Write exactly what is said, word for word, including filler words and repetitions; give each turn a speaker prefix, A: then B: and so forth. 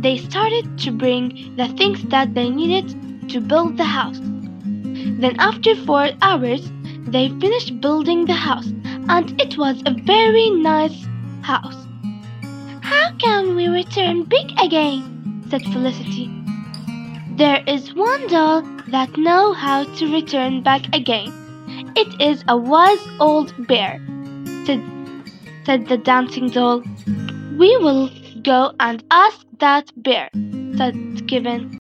A: they started to bring the things that they needed to build the house. Then, after four hours, they finished building the house, and it was a very nice house. "How can we return big again?" said Felicity. "There is one doll that knows how to return back again. It is a wise old bear," said, said the dancing doll. "We will go and ask that bear," said Kevin.